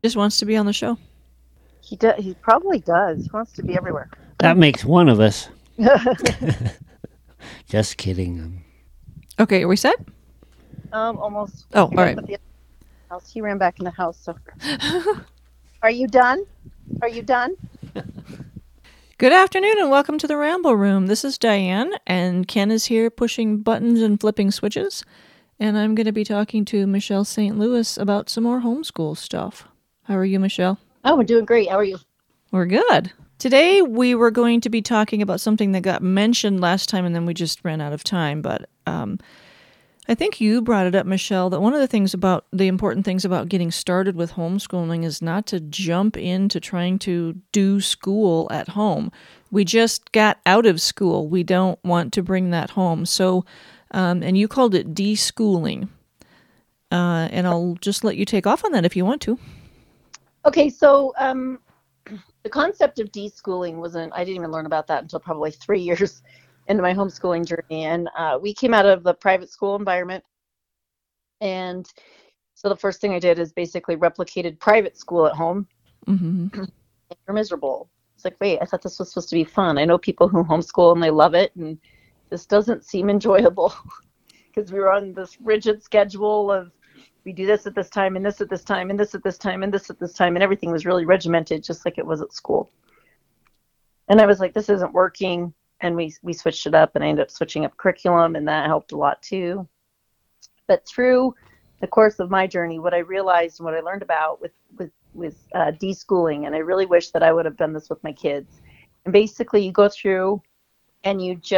Just wants to be on the show. He probably does. He wants to be everywhere. That makes one of us. Just kidding. Okay, are we set? Almost. Oh, all right. But the house. He ran back in the house. So, are you done? Are you done? Good afternoon and welcome to the Ramble Room. This is Diane, and Ken is here pushing buttons and flipping switches. And I'm going to be talking to Michelle St. Louis about some more homeschool stuff. How are you, Michelle? Oh, we're doing great. How are you? We're good. Today we were going to be talking about something that got mentioned last time and then we just ran out of time. But I think you brought it up, Michelle, that one of the important things about getting started with homeschooling is not to jump into trying to do school at home. We just got out of school. We don't want to bring that home. So, and you called it deschooling. And I'll just let you take off on that if you want to. Okay, so the concept of deschooling I didn't even learn about that until probably 3 years into my homeschooling journey. And we came out of the private school environment. And so the first thing I did is basically replicated private school at home. Mm-hmm. You're miserable. It's like, wait, I thought this was supposed to be fun. I know people who homeschool and they love it. And this doesn't seem enjoyable because we were on this rigid schedule of we do this at this time and this at this time and this at this time and this at this time. And everything was really regimented just like it was at school. And I was like, this isn't working. And we switched it up and I ended up switching up curriculum and that helped a lot too. But through the course of my journey, what I realized and what I learned about with deschooling, and I really wish that I would have done this with my kids. And basically you go through and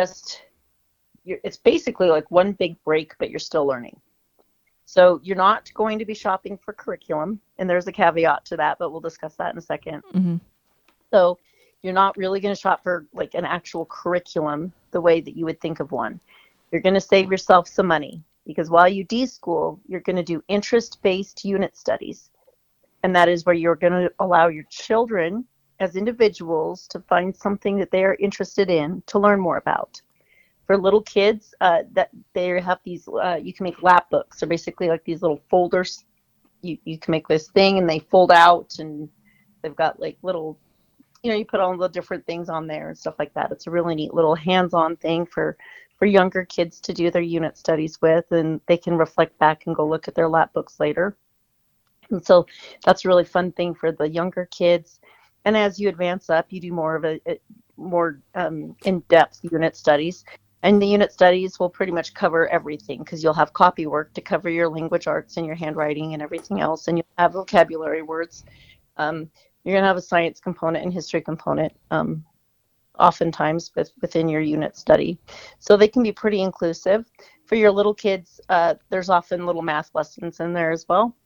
it's basically like one big break, but you're still learning. So you're not going to be shopping for curriculum, and there's a caveat to that, but we'll discuss that in a second. Mm-hmm. So you're not really going to shop for like an actual curriculum the way that you would think of one. You're going to save yourself some money because while you deschool, you're going to do interest-based unit studies. And that is where you're going to allow your children as individuals to find something that they are interested in to learn more about. For little kids, that they have these, you can make lap books. They're basically like these little folders. You can make this thing and they fold out and they've got like little, you put all the different things on there and stuff like that. It's a really neat little hands-on thing for younger kids to do their unit studies with, and they can reflect back and go look at their lap books later. And so that's a really fun thing for the younger kids. And as you advance up, you do more of a more in-depth unit studies. And the unit studies will pretty much cover everything because you'll have copy work to cover your language arts and your handwriting and everything else. And you'll have vocabulary words. You're going to have a science component and history component oftentimes within your unit study. So they can be pretty inclusive. For your little kids, there's often little math lessons in there as well.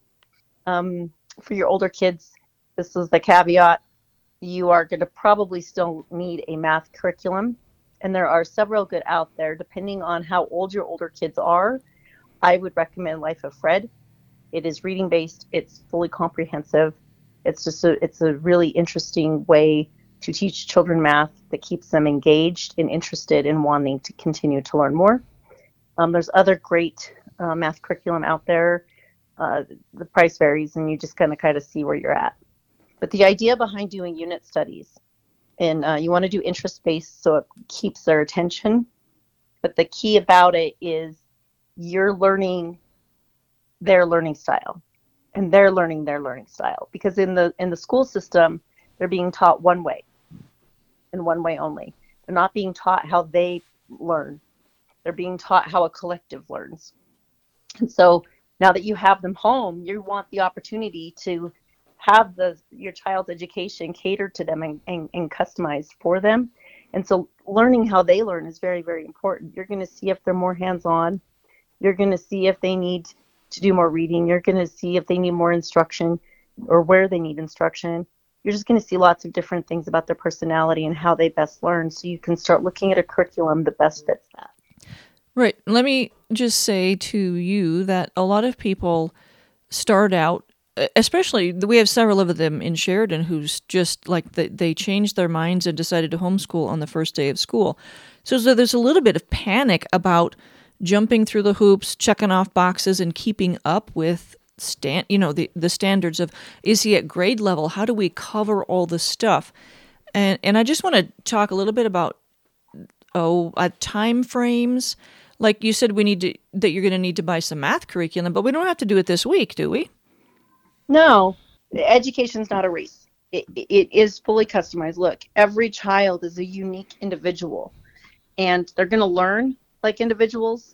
For your older kids, this is the caveat. You are going to probably still need a math curriculum. And there are several good out there. Depending on how old your older kids are, I would recommend Life of Fred. It is reading based. It's fully comprehensive. It's a really interesting way to teach children math that keeps them engaged and interested in wanting to continue to learn more. There's other great math curriculum out there. The price varies, and you just kind of see where you're at. But the idea behind doing unit studies, and you want to do interest-based so it keeps their attention. But the key about it is you're learning their learning style, and they're learning their learning style. Because in the school system, they're being taught one way, and one way only. They're not being taught how they learn. They're being taught how a collective learns. And so now that you have them home, you want the opportunity to have your child's education catered to them and customized for them. And so learning how they learn is very, very important. You're going to see if they're more hands-on. You're going to see if they need to do more reading. You're going to see if they need more instruction or where they need instruction. You're just going to see lots of different things about their personality and how they best learn. So you can start looking at a curriculum that best fits that. Right. Let me just say to you that a lot of people start out, especially we have several of them in Sheridan who's just like they changed their minds and decided to homeschool on the first day of school. So there's a little bit of panic about jumping through the hoops, checking off boxes, and keeping up with the standards of, is he at grade level? How do we cover all this stuff? And I just want to talk a little bit about time frames. Like you said, that you're going to need to buy some math curriculum, but we don't have to do it this week, do we? No, education's not a race. It is fully customized. Look, every child is a unique individual, and they're going to learn like individuals.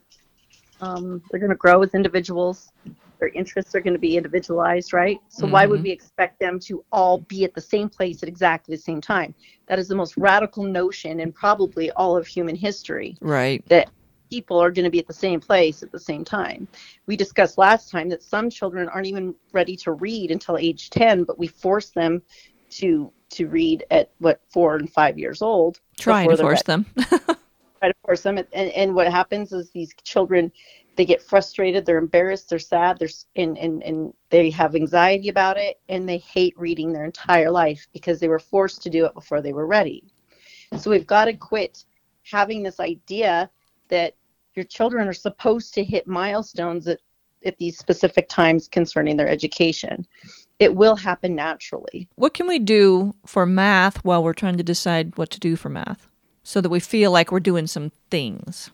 They're going to grow as individuals. Their interests are going to be individualized, right? So why would we expect them to all be at the same place at exactly the same time? That is the most radical notion in probably all of human history. Right. That people are going to be at the same place at the same time. We discussed last time that some children aren't even ready to read until age 10, but we force them to read at 4 and 5 years old. Try to force them. Try to force them. And what happens is these children, they get frustrated, they're embarrassed, they're sad, and they have anxiety about it, and they hate reading their entire life because they were forced to do it before they were ready. So we've got to quit having this idea that your children are supposed to hit milestones at these specific times concerning their education. It will happen naturally. What can we do for math while we're trying to decide what to do for math so that we feel like we're doing some things?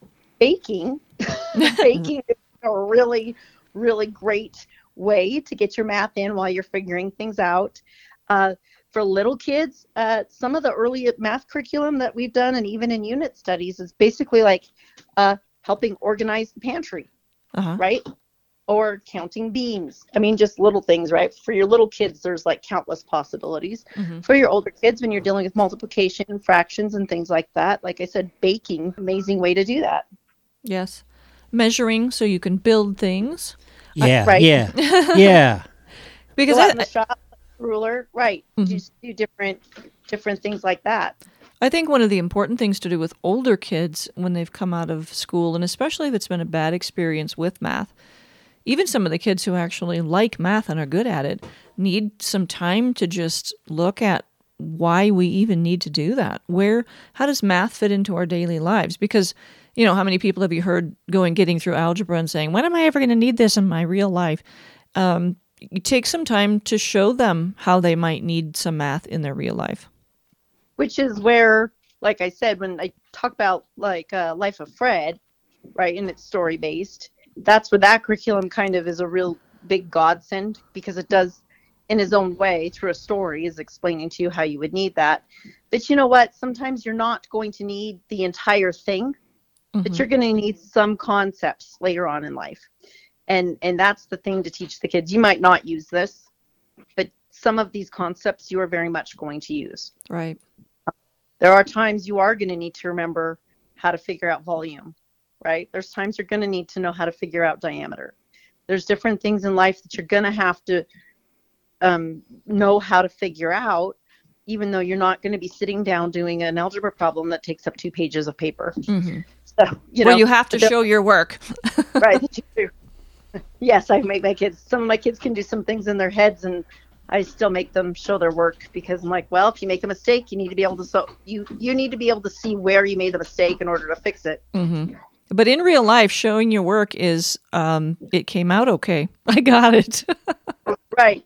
Baking. Baking is a really, really great way to get your math in while you're figuring things out. For little kids, some of the early math curriculum that we've done, and even in unit studies, is basically like helping organize the pantry, right? Or counting beans. I mean, just little things, right? For your little kids, there's like countless possibilities. For your older kids, when you're dealing with multiplication and fractions and things like that, like I said, baking, amazing way to do that. Yes. Measuring so you can build things. Yeah, right. yeah. Because go out in the shop, ruler, right? Just do different things like that. I think one of the important things to do with older kids when they've come out of school, and especially if it's been a bad experience with math, even some of the kids who actually like math and are good at it, need some time to just look at why we even need to do that. How does math fit into our daily lives? Because, how many people have you heard getting through algebra and saying, when am I ever going to need this in my real life? You take some time to show them how they might need some math in their real life. Which is where, like I said, when I talk about Life of Fred, right, and it's story-based, that's where that curriculum kind of is a real big godsend, because it does, in his own way, through a story, is explaining to you how you would need that. But you know what? Sometimes you're not going to need the entire thing, but you're going to need some concepts later on in life. And that's the thing to teach the kids. You might not use this, but some of these concepts you are very much going to use. Right. There are times you are going to need to remember how to figure out volume, right? There's times you're going to need to know how to figure out diameter. There's different things in life that you're going to have to know how to figure out, even though you're not going to be sitting down doing an algebra problem that takes up 2 pages of paper. So, you have to show your work. Right. You do. Yes, I make my kids. Some of my kids can do some things in their heads, and I still make them show their work, because I'm like, well, if you make a mistake, you need to be able to you need to be able to see where you made the mistake in order to fix it. But in real life, showing your work is it came out okay. I got it. Right.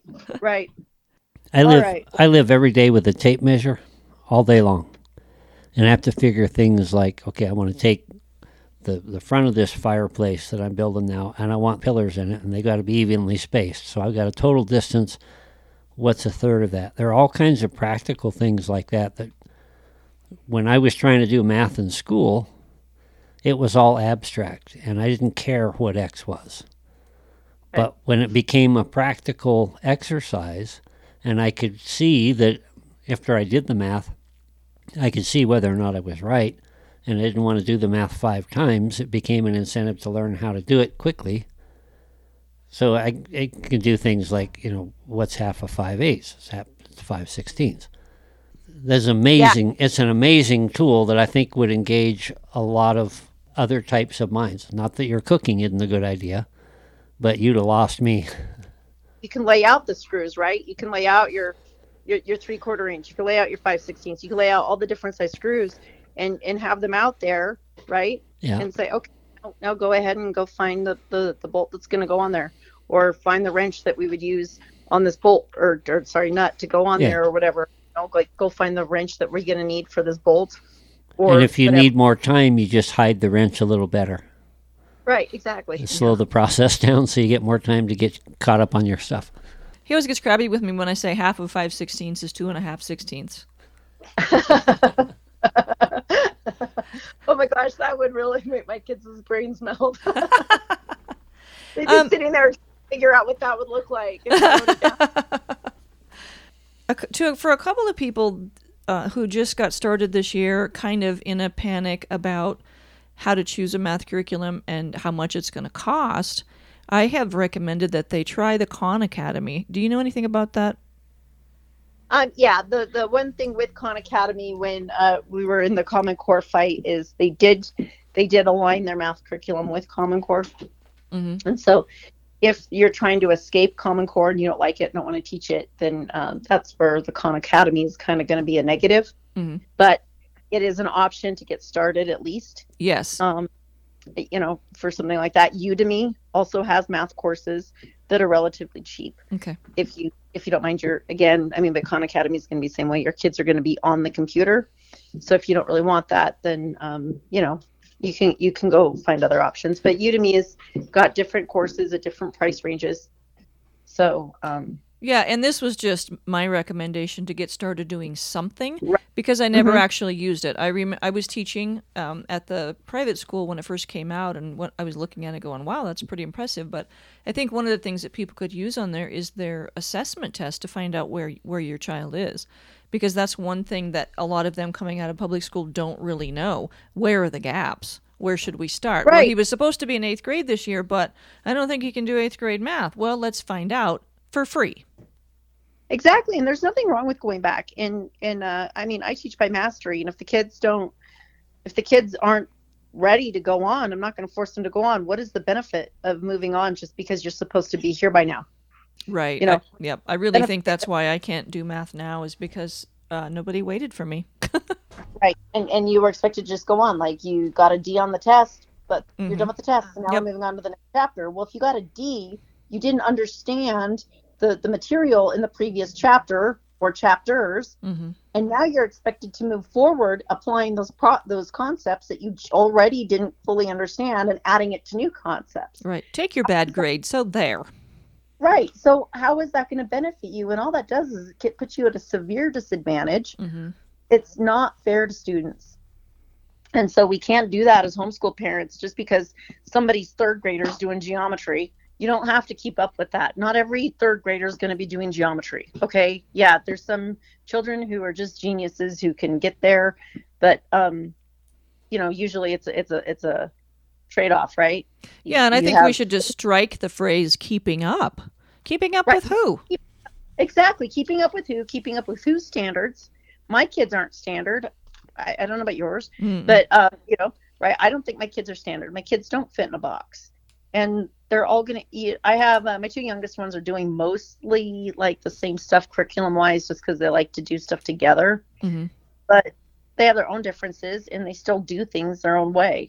I live every day with a tape measure all day long, and I have to figure things like, okay, I want to take the front of this fireplace that I'm building now, and I want pillars in it, and they got to be evenly spaced. So I've got a total distance. What's a third of that? There are all kinds of practical things like that when I was trying to do math in school, it was all abstract, and I didn't care what X was. Right. But when it became a practical exercise, and I could see that after I did the math, I could see whether or not I was right, and I didn't want to do the math 5 times, it became an incentive to learn how to do it quickly. So I can do things like, what's half of 5/8? It's half 5/16. That's amazing. Yeah. It's an amazing tool that I think would engage a lot of other types of minds. Not that your cooking isn't a good idea, but you'd have lost me. You can lay out the screws, right? You can lay out your 3/4 inch. You can lay out your 5/16. You can lay out all the different size screws and have them out there, right? Yeah. And say, okay, now go ahead and go find the bolt that's going to go on there. or find the wrench that we would use on this bolt or sorry, nut to go on there or whatever. Like go find the wrench that we're going to need for this bolt. Or and if you whatever. need more time, you just hide the wrench a little better. Right, exactly. Slow the process down so you get more time to get caught up on your stuff. He always gets crabby with me when I say half of 5/16 is 2 1/2 16ths. Oh my gosh, that would really make my kids' brains melt. They'd be sitting there trying to figure out what that would look like. For a couple of people who just got started this year, kind of in a panic about how to choose a math curriculum and how much it's going to cost, I have recommended that they try the Khan Academy. Do you know anything about that? Yeah, the one thing with Khan Academy when we were in the Common Core fight is they did align their math curriculum with Common Core. Mm-hmm. And so if you're trying to escape Common Core and you don't like it, don't want to teach it, then that's where the Khan Academy is kind of going to be a negative. Mm-hmm. But it is an option to get started at least. Yes. For something like that. Udemy also has math courses that are relatively cheap. Okay. If you don't mind the Khan Academy is going to be the same way. Your kids are going to be on the computer. So if you don't really want that, then, you can go find other options. But Udemy has got different courses at different price ranges. So, yeah, and this was just my recommendation to get started doing something right. because I never actually used it. I was teaching at the private school when it first came out, and what I was looking at it going, wow, that's pretty impressive. But I think one of the things that people could use on there is their assessment test to find out where your child is, because that's one thing that a lot of them coming out of public school don't really know. Where are the gaps? Where should we start? Right. Well, he was supposed to be in 8th grade this year, but I don't think he can do 8th grade math. Well, let's find out for free. Exactly, and there's nothing wrong with going back. I teach by mastery, and if the kids aren't ready to go on, I'm not going to force them to go on. What is the benefit of moving on just because you're supposed to be here by now? Right. I really think that's why I can't do math now is because nobody waited for me. Right, and you were expected to just go on. Like you got a D on the test, but you're done with the test, and now we're moving on to the next chapter. Well, if you got a D, you didn't understand the material in the previous chapter or chapters, and now you're expected to move forward applying those concepts that you already didn't fully understand and adding it to new concepts. Right. Take your bad grade. So there. Right. So how is that going to benefit you? And all that does is it puts you at a severe disadvantage. Mm-hmm. It's not fair to students. And so we can't do that as homeschool parents just because somebody's 3rd grader is doing geometry. You don't have to keep up with that. Not every 3rd grader is going to be doing geometry. Okay. Yeah. There's some children who are just geniuses who can get there, but, usually it's a trade-off, right? Yeah. And I think we should just strike the phrase keeping up. Keeping up with who? Exactly. Keeping up with who? Keeping up with whose standards? My kids aren't standard. I don't know about yours, but, right. I don't think my kids are standard. My kids don't fit in a box. And they're all going to eat. I have my 2 youngest ones are doing mostly like the same stuff curriculum wise, just because they like to do stuff together. Mm-hmm. But they have their own differences and they still do things their own way.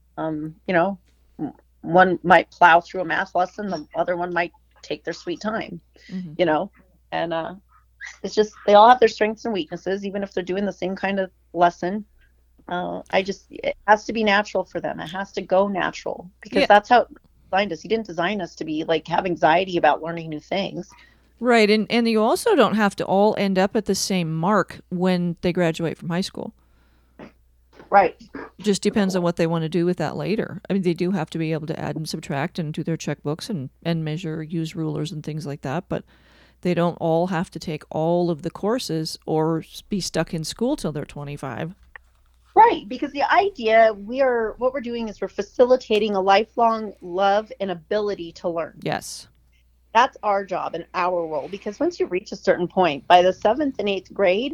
One might plow through a math lesson. The other one might take their sweet time, and it's just, they all have their strengths and weaknesses, even if they're doing the same kind of lesson. It has to be natural for them. It has to go natural because that's how designed us. He didn't design us to be like have anxiety about learning new things. Right. And you also don't have to all end up at the same mark when they graduate from high school. Right. Just depends on what they want to do with that later. I mean, they do have to be able to add and subtract and do their checkbooks and measure, use rulers and things like that. But they don't all have to take all of the courses or be stuck in school till they're 25. Right, because the idea what we're doing is we're facilitating a lifelong love and ability to learn. Yes. That's our job and our role, because once you reach a certain point, by the 7th and 8th grade,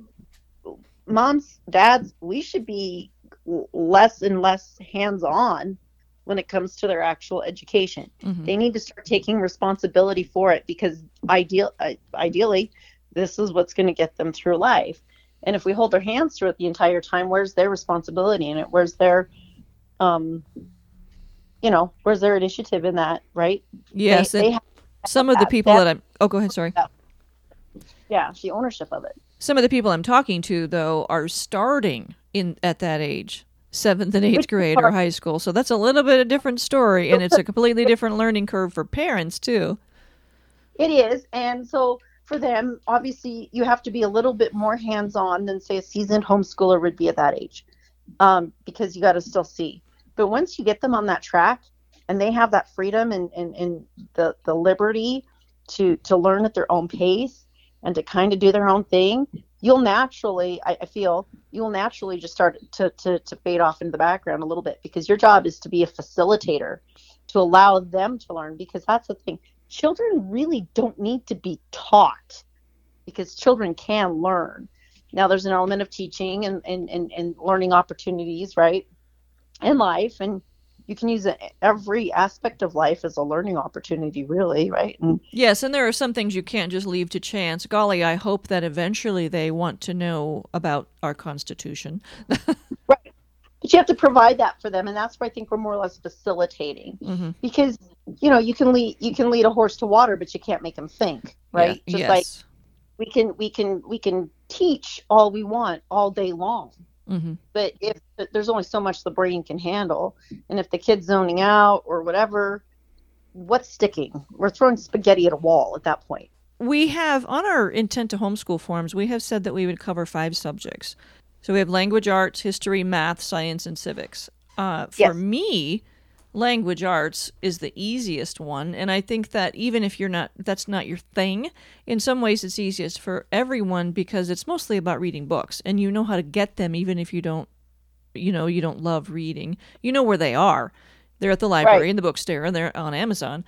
moms, dads, we should be less and less hands-on when it comes to their actual education. Mm-hmm. They need to start taking responsibility for it because ideally, this is what's going to get them through life. And if we hold their hands through it the entire time, where's their responsibility in it? Where's their where's their initiative in that, right? Yes, They and have some of the that. people that I'm. Oh, go ahead. Sorry. Yeah, the ownership of it. Some of the people I'm talking to, though, are starting in at that age, seventh and eighth Which is grade or hard. high school. So that's a little bit of different story, and it's a completely different learning curve for parents too. It is. And so for them, obviously, you have to be a little bit more hands on than, say, a seasoned homeschooler would be at that age, because you got to still see. But once you get them on that track and they have that freedom and the liberty to learn at their own pace and to kind of do their own thing, you'll naturally, I feel, you'll naturally just start to fade off into the background a little bit, because your job is to be a facilitator, to allow them to learn, because that's the thing. Children really don't need to be taught, because children can learn. Now, there's an element of teaching and learning opportunities, right, in life. And you can use every aspect of life as a learning opportunity, really, right? And Yes, and there are some things you can't just leave to chance. Golly, I hope that eventually they want to know about our Constitution. right, but you have to provide that for them, and that's where I think we're more or less facilitating, Hmm. because you can lead a horse to water, but you can't make them think, Yeah. right? Just like Yes. we can teach all we want all day long, Hmm. but if there's only so much the brain can handle, and if the kid's zoning out or whatever, what's sticking? We're throwing spaghetti at a wall at that point. We have on our intent to homeschool forms, we have said that we would cover 5 subjects. So we have language arts, history, math, science, and civics. For Yes. me, language arts is the easiest one, and I think that even if that's not your thing, in some ways it's easiest for everyone because it's mostly about reading books, and you know how to get them even if you don't love reading. You know where they are. They're at the Right. library, in the bookstore, and they're on Amazon.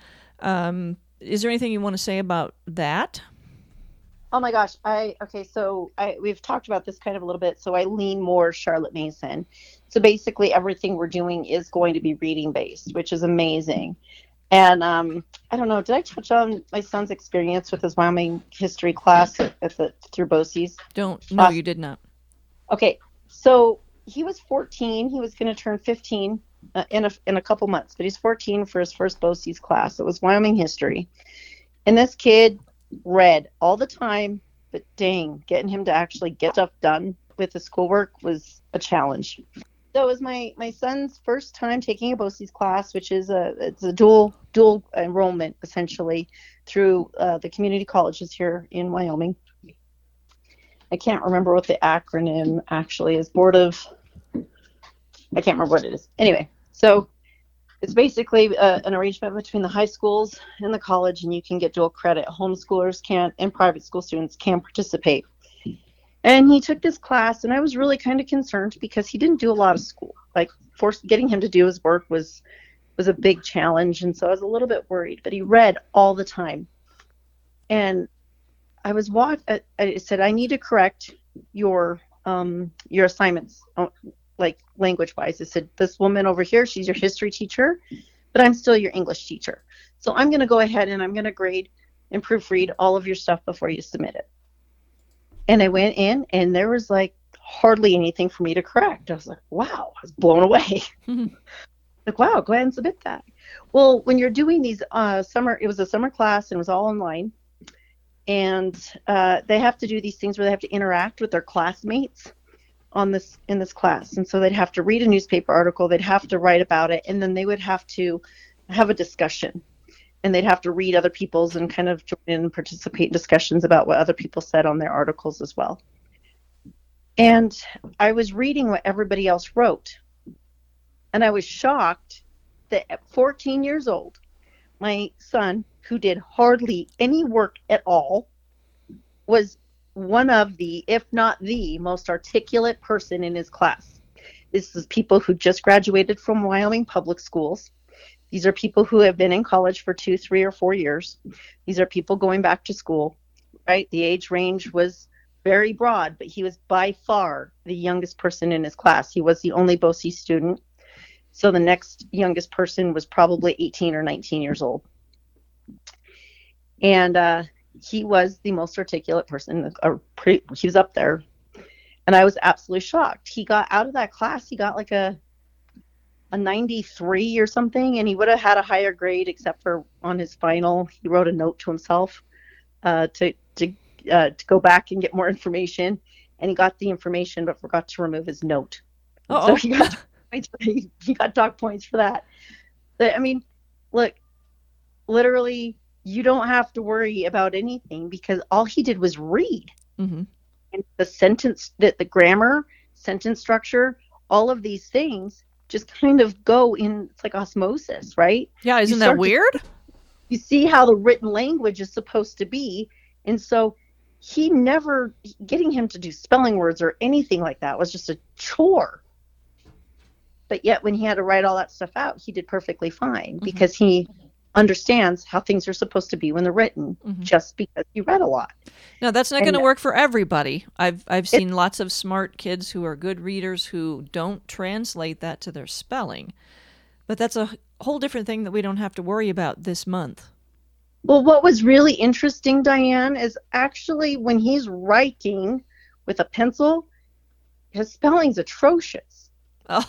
Is there anything you want to say about that? Oh my gosh. Okay, so we've talked about this kind of a little bit. So I lean more Charlotte Mason. So basically everything we're doing is going to be reading based, which is amazing. And I don't know, did I touch on my son's experience with his Wyoming history class through BOCES Don't. No, last? you did not. Okay, so he was 14. He was going to turn 15 in a couple months, but he's 14 for his first BOCES class. It was Wyoming history, and this kid read all the time. But dang, getting him to actually get stuff done with the schoolwork was a challenge. So it was my son's first time taking a BOCES class, which is it's a dual enrollment essentially through the community colleges here in Wyoming. I can't remember what the acronym actually is. I can't remember what it is. Anyway, so it's basically an arrangement between the high schools and the college, and you can get dual credit. Homeschoolers can't, and private school students can participate. And he took this class, and I was really kind of concerned because he didn't do a lot of school. Like, getting him to do his work was a big challenge, and so I was a little bit worried. But he read all the time, and I said, I need to correct your assignments, like language wise. I said, this woman over here, she's your history teacher, but I'm still your English teacher. So I'm going to go ahead and I'm going to grade and proofread all of your stuff before you submit it. And I went in, and there was like hardly anything for me to correct. I was like, wow, I was blown away. Like, wow, go ahead and submit that. Well, when you're doing these it was a summer class and it was all online. And they have to do these things where they have to interact with their classmates in this class. And so they'd have to read a newspaper article, they'd have to write about it, and then they would have to have a discussion. And they'd have to read other people's and kind of join in and participate in discussions about what other people said on their articles as well. And I was reading what everybody else wrote. And I was shocked that at 14 years old, my son, who did hardly any work at all, was one of the, if not the most articulate person in his class. This is people who just graduated from Wyoming public schools. These are people who have been in college for 2, 3, or 4 years. These are people going back to school, right? The age range was very broad, but he was by far the youngest person in his class. He was the only BOCES student. So the next youngest person was probably 18 or 19 years old. And he was the most articulate person. He was up there. And I was absolutely shocked. He got out of that class, he got like a a 93 or something, and he would have had a higher grade except for on his final. He wrote a note to himself to go back and get more information, and he got the information but forgot to remove his note. So he got he got dock points for that. I mean, look, literally, you don't have to worry about anything because all he did was read. Mm-hmm. And the sentence, the grammar, sentence structure, all of these things just kind of go in. It's like osmosis, right? Yeah, isn't that weird? You see how the written language is supposed to be, and so getting him to do spelling words or anything like that was just a chore. But yet when he had to write all that stuff out, he did perfectly fine because he understands how things are supposed to be when they're written, just because he read a lot. Now, that's not going to work for everybody. I've seen lots of smart kids who are good readers who don't translate that to their spelling. But that's a whole different thing that we don't have to worry about this month. Well, what was really interesting, Diane, is actually when he's writing with a pencil, his spelling's atrocious. Oh.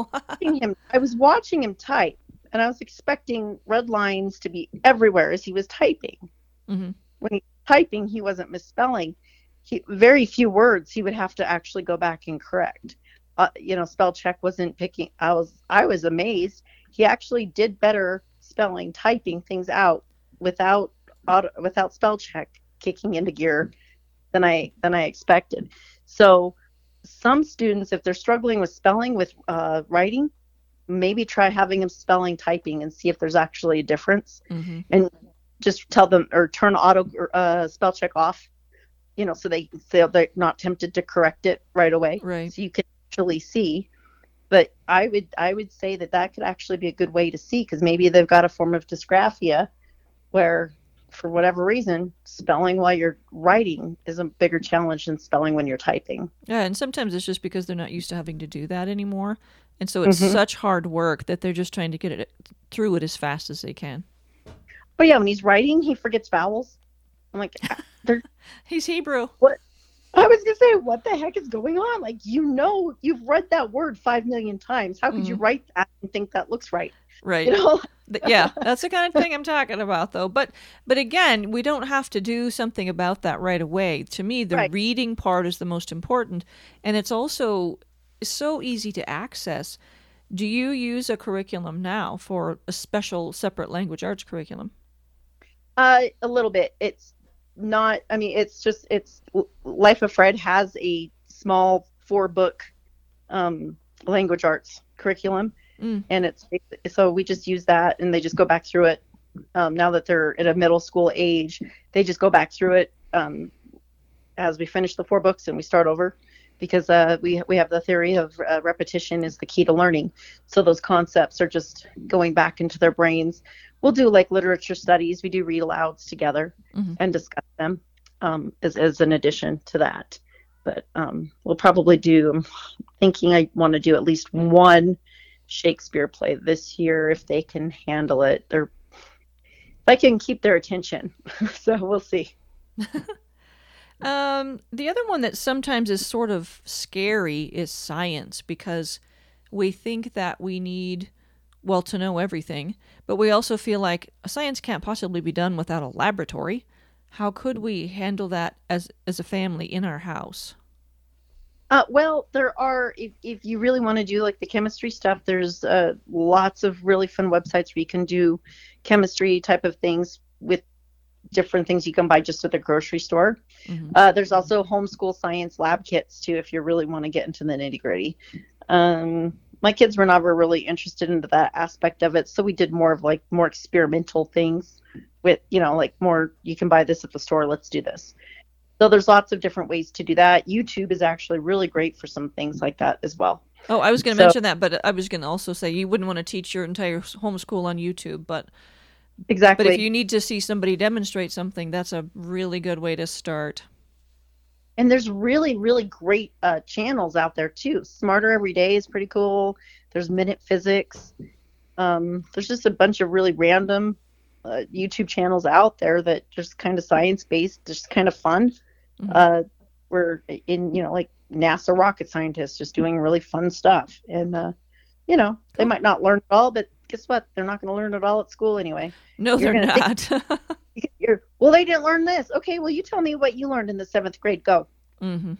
I was watching him type, and I was expecting red lines to be everywhere as he was typing. Mm-hmm. When he was typing, he wasn't misspelling. Very few words he would have to actually go back and correct. Spell check wasn't picking. I was amazed. He actually did better spelling, typing things out without spell check kicking into gear than I expected. So some students, if they're struggling with spelling, with writing, maybe try having them spelling, typing, and see if there's actually a difference. Mm-hmm. And just tell them or turn auto spell check off, so they're not tempted to correct it right away. Right. So you can actually see. But I would say that could actually be a good way to see, because maybe they've got a form of dysgraphia where, for whatever reason, spelling while you're writing is a bigger challenge than spelling when you're typing. Yeah, and sometimes it's just because they're not used to having to do that anymore. And so it's such hard work that they're just trying to get it through it as fast as they can. But yeah, when he's writing, he forgets vowels. I'm like, he's Hebrew. What? I was going to say, what the heck is going on? Like, you've read that word 5 million times. How could you write that and think that looks right? Right. Yeah, that's the kind of thing I'm talking about, though. But again, we don't have to do something about that right away. To me, the reading part is the most important, and it's also so easy to access. Do you use a curriculum now for a special separate language arts curriculum? A little bit. It's not, it's Life of Fred has a small 4-book language arts curriculum. And so we just use that, and they just go back through it. Now that they're at a middle school age, they just go back through it as we finish the 4 books and we start over, because we have the theory of repetition is the key to learning. So those concepts are just going back into their brains. We'll do like literature studies. We do read alouds together and discuss them as an addition to that. But we'll probably I'm thinking I want to do at least one Shakespeare play this year if they can handle it, or if I can keep their attention. So we'll see. The other one that sometimes is sort of scary is science, because we think that we need, to know everything, but we also feel like science can't possibly be done without a laboratory. How could we handle that as a family in our house? Well, there are, if you really want to do like the chemistry stuff, there's lots of really fun websites where you can do chemistry type of things with different things you can buy just at the grocery store. There's also homeschool science lab kits too, if you really want to get into the nitty gritty. My kids were never really interested into that aspect of it, so we did more of like more experimental things with, like more, you can buy this at the store, let's do this. So there's lots of different ways to do that. YouTube is actually really great for some things like that as well. Oh, I was going to mention that, but I was going to also say you wouldn't want to teach your entire homeschool on YouTube, but exactly. But if you need to see somebody demonstrate something, that's a really good way to start. And there's really, really great channels out there too. Smarter Every Day is pretty cool. There's Minute Physics. There's just a bunch of really random YouTube channels out there that just kind of science-based, just kind of fun. We're in, like NASA rocket scientists just doing really fun stuff. And They might not learn it all, but guess what? They're not going to learn it all at school anyway. No, You're they're going to think not. well, they didn't learn this. Okay, well, you tell me what you learned in the 7th grade. Go. Hmm.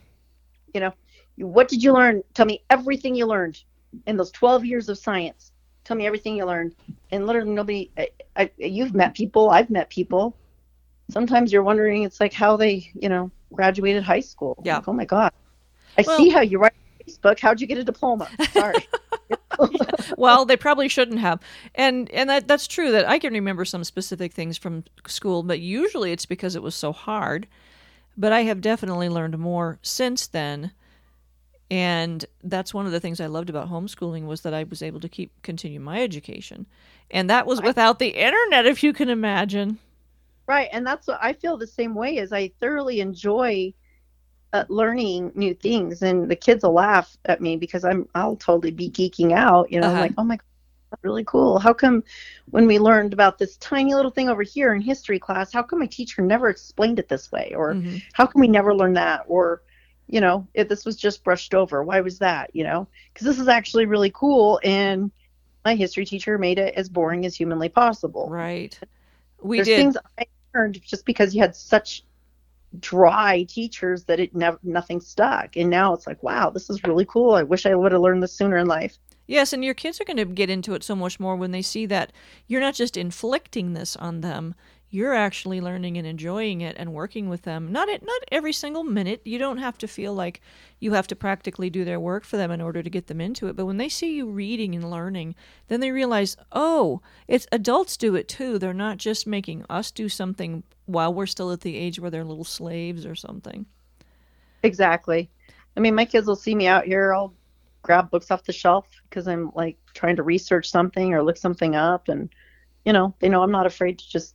What did you learn? Tell me everything you learned in those 12 years of science. Tell me everything you learned. And literally nobody, you've met people, I've met people. Sometimes you're wondering, it's like how they, graduated high school. Yeah. Like, oh my God. I see how you write on Facebook. How'd you get a diploma? Sorry. Well, they probably shouldn't have. And that's true that I can remember some specific things from school, but usually it's because it was so hard. But I have definitely learned more since then. And that's one of the things I loved about homeschooling was that I was able to continue my education. And that was without the internet, if you can imagine. Right. And that's what I feel the same way as I thoroughly enjoy learning new things. And the kids will laugh at me because I'll totally be geeking out, I'm like, oh my God, that's really cool. How come when we learned about this tiny little thing over here in history class, how come my teacher never explained it this way? Or how come we never learned that? Or if this was just brushed over, why was that? Because this is actually really cool. And my history teacher made it as boring as humanly possible. Right. There's things I learned just because you had such dry teachers that nothing stuck. And now it's like, wow, this is really cool. I wish I would have learned this sooner in life. Yes, and your kids are going to get into it so much more when they see that you're not just inflicting this on them. You're actually learning and enjoying it and working with them. Not every single minute. You don't have to feel like you have to practically do their work for them in order to get them into it. But when they see you reading and learning, then they realize, oh, it's adults do it too. They're not just making us do something while we're still at the age where they're little slaves or something. Exactly. I mean, my kids will see me out here. I'll grab books off the shelf because I'm like trying to research something or look something up. And, they know I'm not afraid to just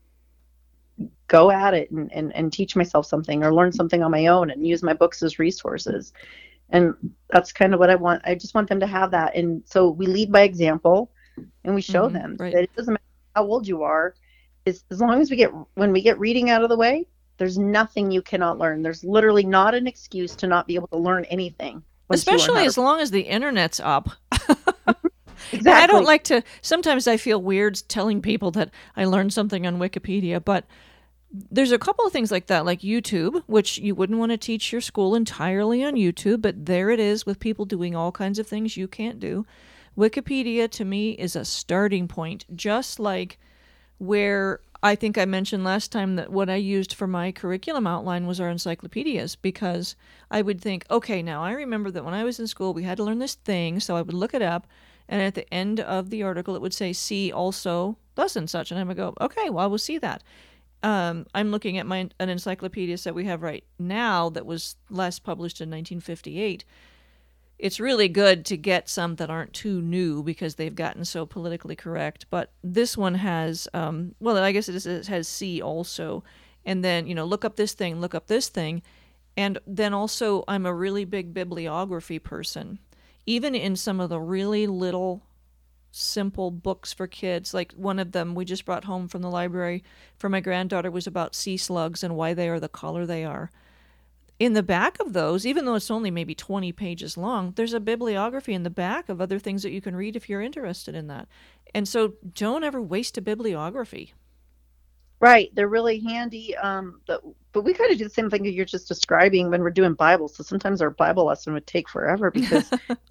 go at it and teach myself something or learn something on my own and use my books as resources. And that's kind of what I want. I just want them to have that. And so we lead by example and we show them that it doesn't matter how old you are. As long as when we get reading out of the way, there's nothing you cannot learn. There's literally not an excuse to not be able to learn anything. Especially as long as the internet's up. Exactly. I don't like to, sometimes I feel weird telling people that I learned something on Wikipedia, but there's a couple of things like that, like YouTube, which you wouldn't want to teach your school entirely on YouTube, but there it is with people doing all kinds of things you can't do. Wikipedia, to me, is a starting point, just like where I think I mentioned last time that what I used for my curriculum outline was our encyclopedias, because I would think, okay, now I remember that when I was in school, we had to learn this thing, so I would look it up, and at the end of the article, it would say, see also thus and such, and I would go, okay, well, I will see that. I'm looking at an encyclopedia set we have right now that was last published in 1958. It's really good to get some that aren't too new because they've gotten so politically correct. But this one has, I guess it has C also. And then, look up this thing, look up this thing. And then also, I'm a really big bibliography person. Even in some of the really little simple books for kids, like one of them we just brought home from the library for my granddaughter was about sea slugs and why they are the color they are. In the back of those, even though it's only maybe 20 pages long, there's a bibliography in the back of other things that you can read if you're interested in that. And so don't ever waste a bibliography. Right. They're really handy. But we kind of do the same thing that you're just describing when we're doing Bible. So sometimes our Bible lesson would take forever because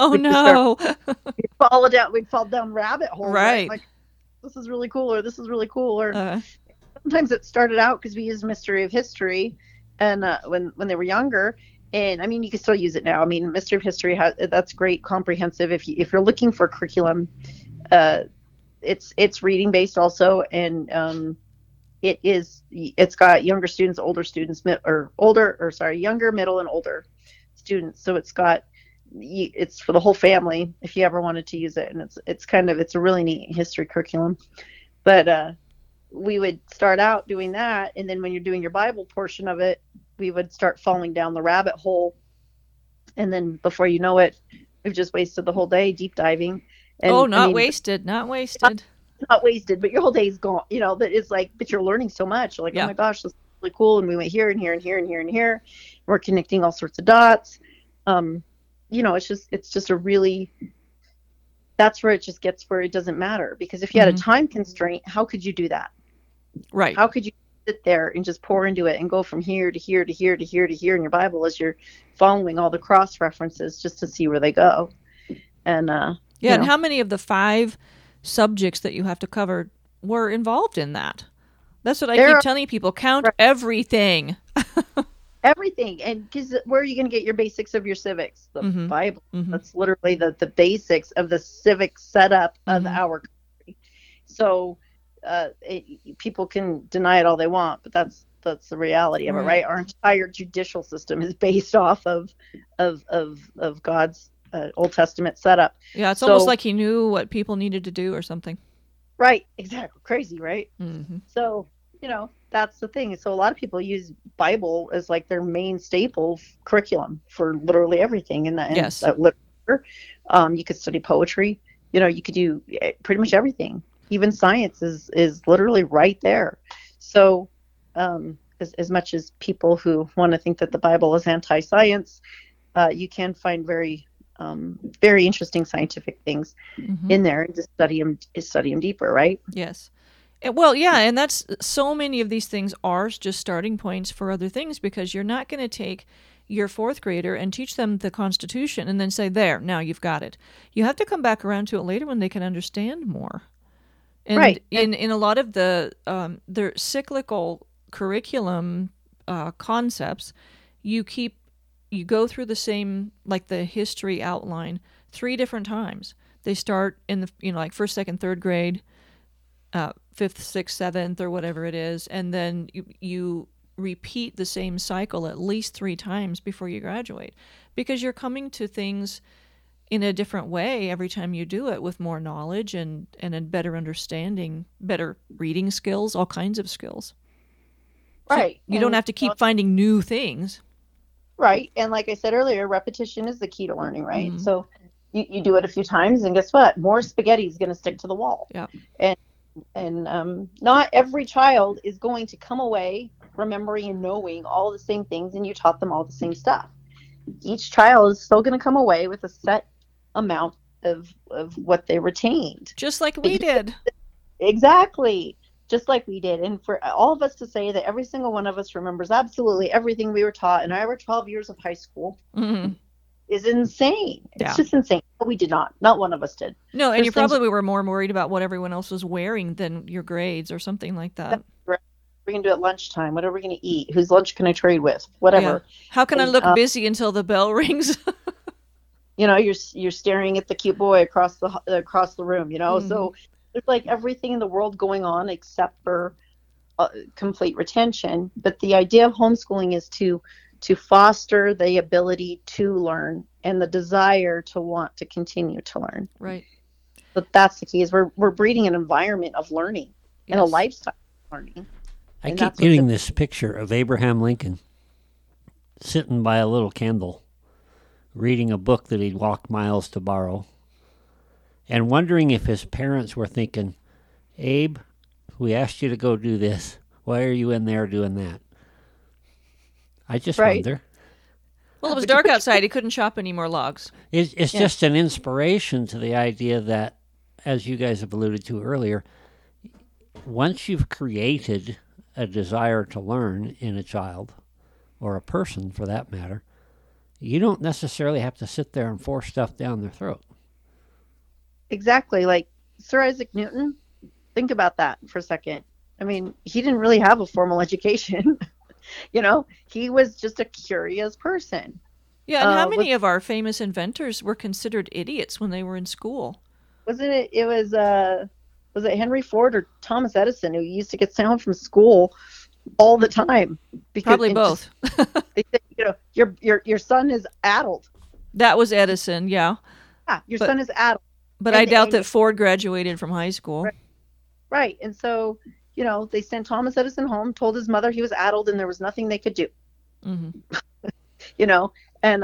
we'd fall down rabbit holes. Right. Like, this is really cool, or this is really cool. Or sometimes it started out because we used Mystery of History and when they were younger. And I mean, you can still use it now. I mean, Mystery of History that's great, comprehensive. If you're looking for curriculum, it's reading based also, and it's got younger students, older students, younger, middle, and older students. So it's for the whole family if you ever wanted to use it, and it's a really neat history curriculum. But we would start out doing that, and then when you're doing your Bible portion of it, we would start falling down the rabbit hole, and then before you know it, we've just wasted the whole day deep diving. And, not wasted. Not wasted, but your whole day is gone. That is like, but you're learning so much. You're like, oh my gosh, this is really cool. And we went here and here and here and here and here. We're connecting all sorts of dots. It's just a really that's where it just gets where it doesn't matter. Because if you had a time constraint, how could you do that? Right. How could you sit there and just pour into it and go from here to here to here to here to here in your Bible as you're following all the cross references just to see where they go? And and how many of the 5 subjects that you have to cover were involved in that? That's what I keep telling people. Count everything. Everything. And because where are you going to get your basics of your civics? The Bible. That's literally the basics of the civic setup of our country. So people can deny it all they want, but that's the reality of it, right? Our entire judicial system is based off of God's Old Testament setup. Yeah, it's almost like he knew what people needed to do or something. Right, exactly. Crazy, right? So, that's the thing. So a lot of people use Bible as like their main staple curriculum for literally everything. And yes. Literature, you could study poetry. You could do pretty much everything. Even science is literally right there. So as much as people who want to think that the Bible is anti-science, you can find very interesting scientific things in there and just study them deeper, right? Yes. Well, yeah, and that's so many of these things are just starting points for other things, because you're not going to take your 4th grader and teach them the Constitution and then say, there, now you've got it. You have to come back around to it later when they can understand more. And right. in a lot of the their cyclical curriculum concepts, you go through the same, like the history outline 3 different times. They start in the like 1st, 2nd, 3rd grade, 5th, 6th, 7th, or whatever it is, and then you repeat the same cycle at least 3 times before you graduate, because you're coming to things in a different way every time you do it, with more knowledge and a better understanding, better reading skills, all kinds of skills. Right. So you don't have to keep finding new things. Right. And like I said earlier, repetition is the key to learning, right? So you do it a few times, and guess what? More spaghetti is going to stick to the wall. Yeah. And not every child is going to come away remembering and knowing all the same things, and you taught them all the same stuff. Each child is still going to come away with a set amount of what they retained. Just like we did. Exactly. Just like we did. And for all of us to say that every single one of us remembers absolutely everything we were taught in our 12 years of high school is insane. It's just insane. We did not. Not one of us did. No, and you probably were more worried about what everyone else was wearing than your grades or something like that. We're going to do at lunchtime. What are we going to eat? Whose lunch can I trade with? Whatever. Yeah. How can I look busy until the bell rings? You're staring at the cute boy across the room. So there's like everything in the world going on except for complete retention. But the idea of homeschooling is to foster the ability to learn and the desire to want to continue to learn. Right. But that's the key, is we're breeding an environment of learning and a lifestyle of learning. I keep getting this picture of Abraham Lincoln sitting by a little candle, reading a book that he'd walked miles to borrow, and wondering if his parents were thinking, Abe, we asked you to go do this. Why are you in there doing that? I just wonder. Well, it was dark outside. He couldn't chop any more logs. It's just an inspiration to the idea that, as you guys have alluded to earlier, once you've created a desire to learn in a child, or a person for that matter, you don't necessarily have to sit there and force stuff down their throat. Exactly. Like Sir Isaac Newton, think about that for a second. I mean, he didn't really have a formal education. He was just a curious person. Yeah, and how many of our famous inventors were considered idiots when they were in school? Wasn't it? It was it Henry Ford or Thomas Edison who used to get sent home from school all the time? Probably both. They said, your son is addled. That was Edison, yeah. Yeah, your son is addled. But I doubt that Ford graduated from high school. Right. And so, they sent Thomas Edison home, told his mother he was addled and there was nothing they could do. And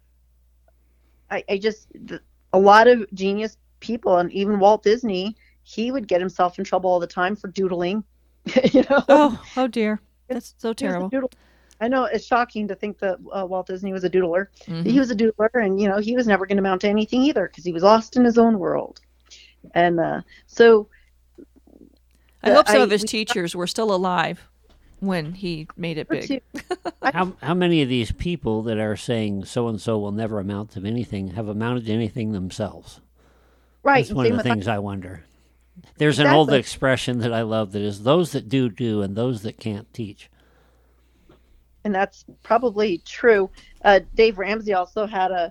a lot of genius people, and even Walt Disney, he would get himself in trouble all the time for doodling. Oh dear. That's so terrible. I know it's shocking to think that Walt Disney was a doodler. Mm-hmm. He was a doodler, and he was never going to amount to anything either because he was lost in his own world. And so I hope some of his teachers were still alive when he made it big. How many of these people that are saying so and so will never amount to anything have amounted to anything themselves? Right. That's one of the things I wonder. There's an old expression that I love that is those that do, and those that can't teach. And that's probably true. Dave Ramsey also has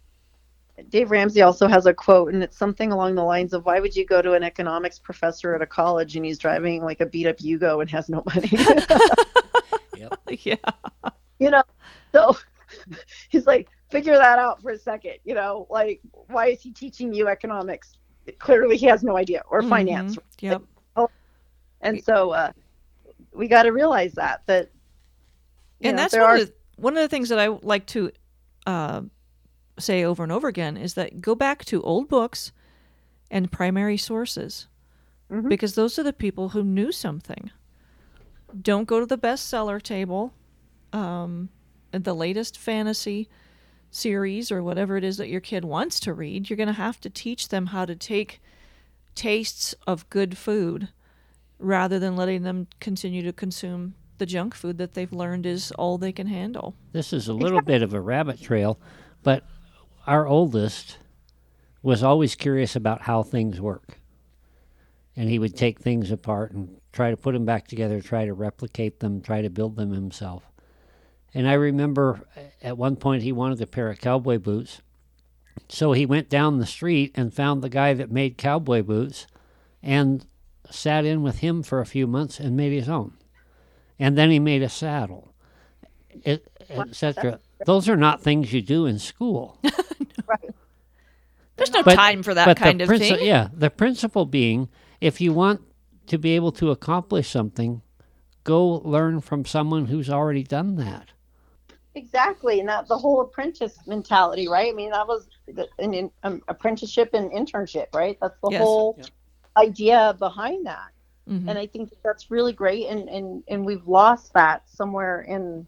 a quote, and it's something along the lines of, why would you go to an economics professor at a college and he's driving like a beat up Yugo and has no money? Yep. Yeah. So he's like, figure that out for a second. Like, why is he teaching you economics? Clearly he has no idea, or finance. Yep. And so we got to realize that and that's one of the things that I like to say over and over again is that go back to old books and primary sources, because those are the people who knew something. Don't go to the bestseller table, the latest fantasy series or whatever it is that your kid wants to read. You're going to have to teach them how to take tastes of good food rather than letting them continue to consume the junk food that they've learned is all they can handle. This is a little bit of a rabbit trail, but our oldest was always curious about how things work. And he would take things apart and try to put them back together, try to replicate them, try to build them himself. And I remember at one point he wanted a pair of cowboy boots. So he went down the street and found the guy that made cowboy boots and sat in with him for a few months and made his own. And then he made a saddle, etc. Those are not things you do in school. Right. There's no time for that kind of thing. Yeah, the principle being, if you want to be able to accomplish something, go learn from someone who's already done that. Exactly, and that the whole apprentice mentality, right? I mean, that was an apprenticeship and internship, right? That's the whole idea behind that. Mm-hmm. And I think that's really great, and we've lost that somewhere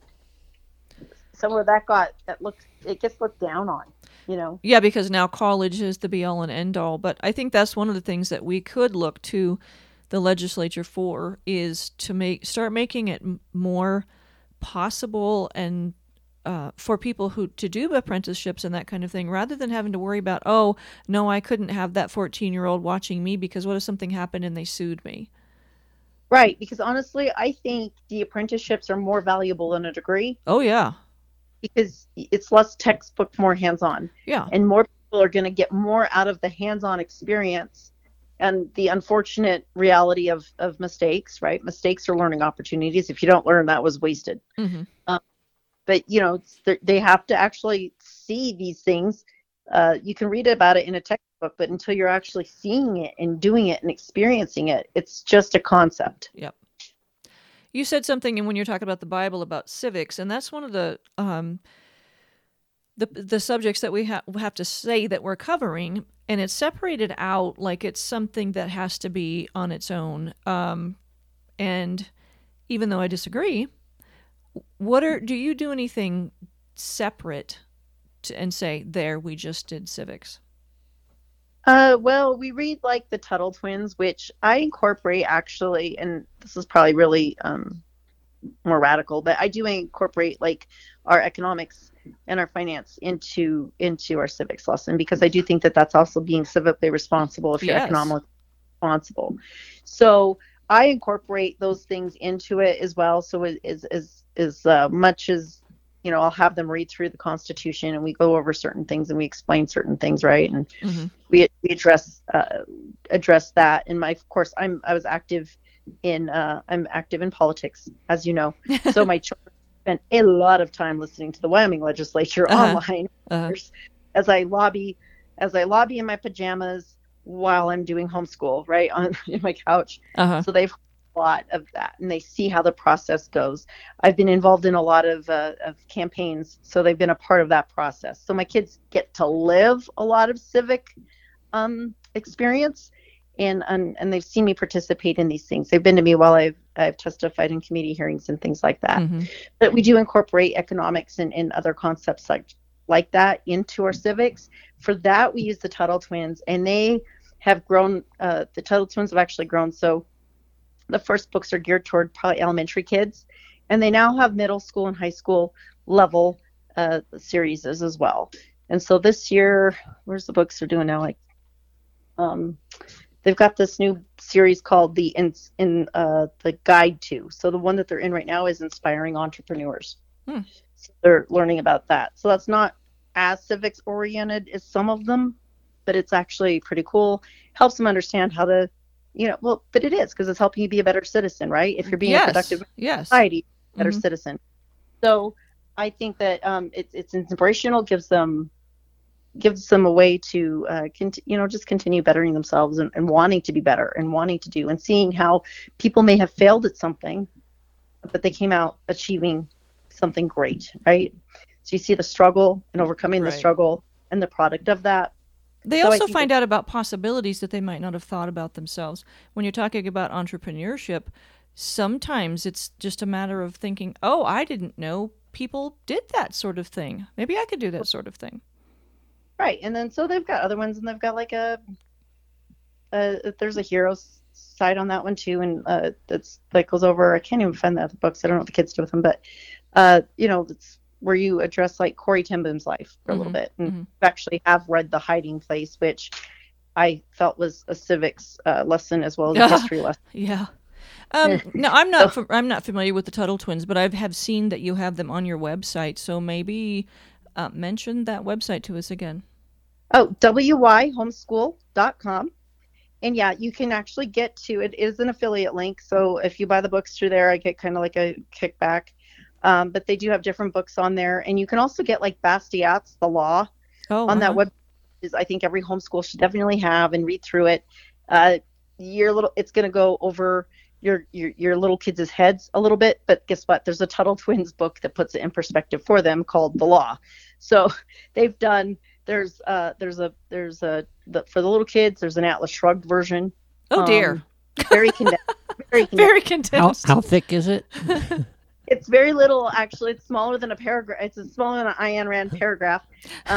it gets looked down on, Yeah, because now college is the be all and end all. But I think that's one of the things that we could look to the legislature for, is to start making it more possible and for people to do apprenticeships and that kind of thing, rather than having to worry about, oh, no, I couldn't have that 14-year-old watching me because what if something happened and they sued me? Right, because honestly, I think the apprenticeships are more valuable than a degree. Oh, yeah. Because it's less textbook, more hands-on. Yeah. And more people are going to get more out of the hands-on experience and the unfortunate reality of mistakes, right? Mistakes are learning opportunities. If you don't learn, that was wasted. Mm-hmm. But, they have to actually see these things. You can read about it in a textbook, but until you're actually seeing it and doing it and experiencing it, it's just a concept. Yep. You said something, and when you're talking about the Bible, about civics, and that's one of the subjects that we have to say that we're covering, and it's separated out like it's something that has to be on its own. And even though I disagree, do you do anything separate and say, there, we just did civics? Well, we read like the Tuttle Twins, which I incorporate actually, and this is probably really more radical, but I do incorporate like our economics and our finance into our civics lesson, because I do think that that's also being civically responsible if you're economically responsible. So I incorporate those things into it as well. So it is as much as, I'll have them read through the Constitution, and we go over certain things and we explain certain things, right? And we address that. And of course, I'm active in politics, as you know. So my children spent a lot of time listening to the Wyoming legislature online as I lobby in my pajamas while I'm doing homeschool, right, in my couch. So they've a lot of that, and they see how the process goes. I've been involved in a lot of campaigns, so they've been a part of that process. So my kids get to live a lot of civic experience, and they've seen me participate in these things. They've been to me while I've testified in committee hearings and things like that. Mm-hmm. But we do incorporate economics and other concepts like that into our civics. For that, we use the Tuttle Twins, and they have grown. The Tuttle Twins have actually grown. So the first books are geared toward probably elementary kids, and they now have middle school and high school level series as well. And so this year, where's the books they're doing now? Like, they've got this new series called the Guide to. So the one that they're in right now is Inspiring Entrepreneurs. So they're learning about that. So that's not as civics oriented as some of them, but it's actually pretty cool. Helps them understand how to, but it is, because it's helping you be a better citizen, right? If you're being a productive society, better citizen. So I think that it's inspirational, gives them a way to just continue bettering themselves and wanting to be better and wanting to do, and seeing how people may have failed at something, but they came out achieving something great, right? So you see the struggle and overcoming the struggle and the product of that. They also find out about possibilities that they might not have thought about themselves. When you're talking about entrepreneurship, sometimes it's just a matter of thinking, oh, I didn't know people did that sort of thing. Maybe I could do that sort of thing. Right. And then so they've got other ones, and they've got like there's a hero side on that one too. And that's like goes over, I can't even find the other books. I don't know what the kids do with them, but it's where you address like Corey ten Boom's life for a little bit. And actually have read The Hiding Place, which I felt was a civics lesson as well as a history lesson. Yeah. Now, I'm not familiar with the Tuttle Twins, but I have seen that you have them on your website. So maybe mention that website to us again. Oh, wyhomeschool.com. And yeah, you can actually get to it. It is an affiliate link. So if you buy the books through there, I get kind of like a kickback. But they do have different books on there. And you can also get like Bastiat's The Law on that web. I think every homeschool should definitely have, and read through it. It's going to go over your little kids' heads a little bit, but guess what? There's a Tuttle Twins book that puts it in perspective for them called The Law. So they've done. For the little kids, there's an Atlas Shrugged version. Oh dear. Very condensed. Very condensed. How thick is it? It's very little, actually. It's smaller than a paragraph. It's smaller than an Ayn Rand paragraph.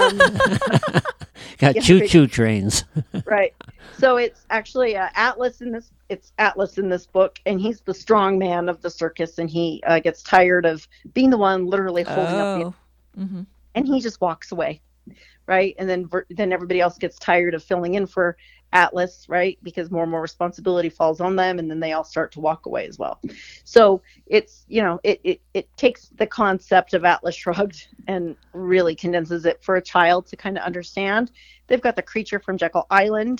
Got choo-choo trains. Right. So it's actually Atlas in this. It's Atlas in this book, and he's the strong man of the circus, and he gets tired of being the one literally holding up the, and he just walks away, right? And then everybody else gets tired of filling in for Atlas, right? Because more and more responsibility falls on them, and then they all start to walk away as well. So it's, it takes the concept of Atlas Shrugged and really condenses it for a child to kind of understand. They've got the Creature from Jekyll Island.